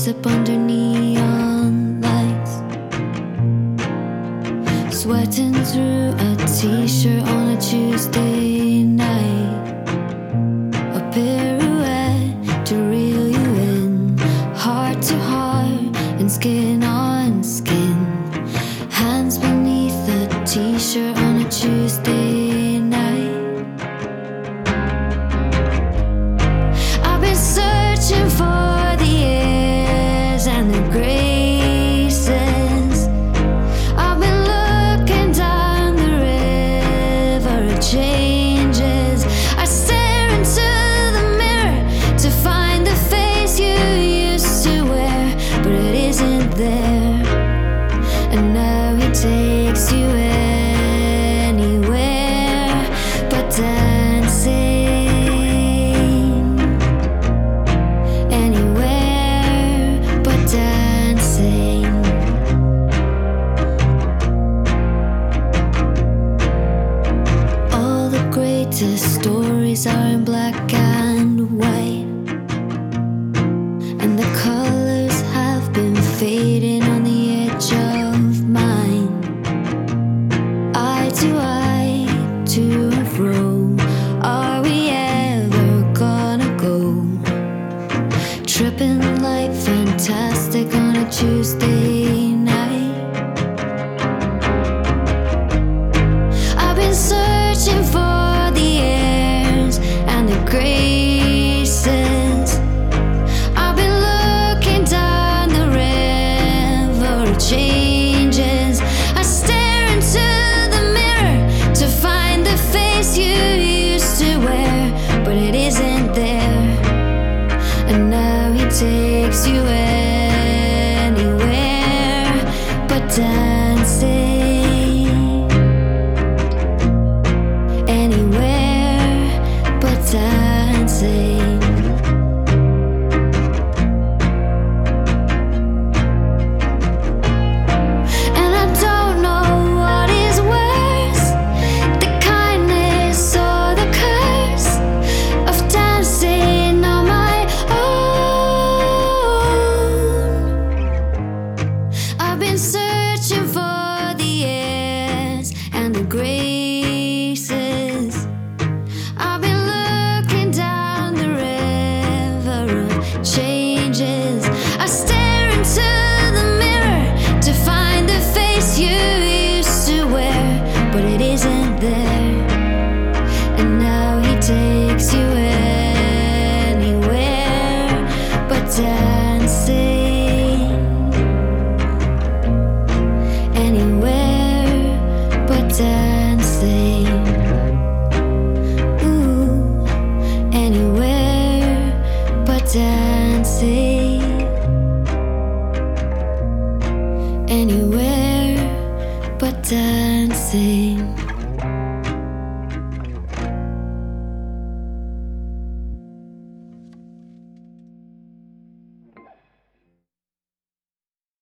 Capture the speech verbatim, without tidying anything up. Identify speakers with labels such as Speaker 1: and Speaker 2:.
Speaker 1: gossip under neon lights, sweating through a t-shirt on a Tuesday night. A pirouette to reel you in, heart to heart and skin on skin. Hands beneath the t-shirt on a Tuesday night. I've been searching for the airs and the graces. I've been looking down the river of changes. I stare into the mirror to find the face you used to wear, but it isn't there. And now he takes you anywhere but dancing. Anywhere but dancing. All the greatest stories are in black and white, and the colors have been fading on the edge of mine. Eye to eye, to and fro, are we ever gonna go? Tripping like fantastic on a Tuesday night. I've been searching for the airs and the graces. I've been looking down the river of changes. I stare into the mirror to find the face you used to wear, but it isn't there. And now he takes you anywhere but dancing. Anywhere but dancing. And I don't know what is worse, the kindness or the curse of dancing on my own. I've been searching for the airs and the graces. I've been looking down the river of changes. I stare into the mirror to find the face you used to wear, but it isn't there. And now he takes you anywhere but dancing. Anywhere but dancing. Ooh, anywhere but dancing. Anywhere but dancing.